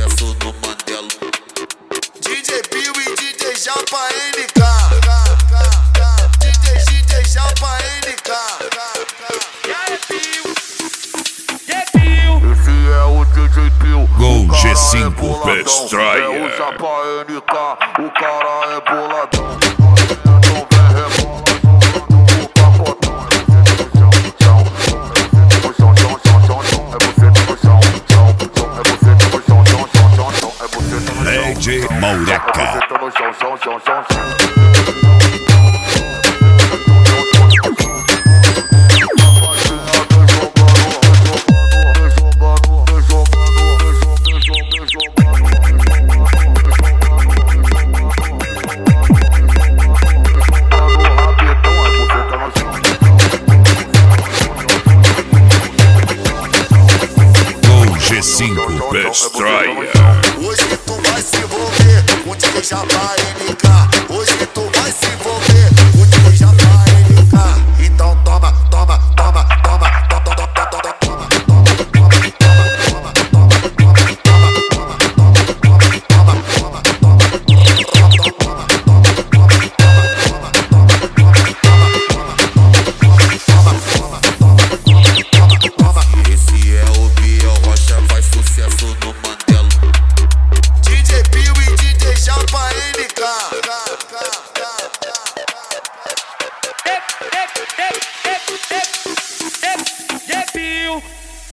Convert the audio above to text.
sucesso no Mandela. DJ Pio e DJ Japa NK. DJ Japa NK. Esse é o DJ Pio. Gol O cara G5 é boladão. Pestraia. É o Japa NK. O cara é boladão. DJ Maureca. Gol G5 Pestraia. Hoje tu vai se envolver com DJ Japa NK. Hoje tu vai se envolver.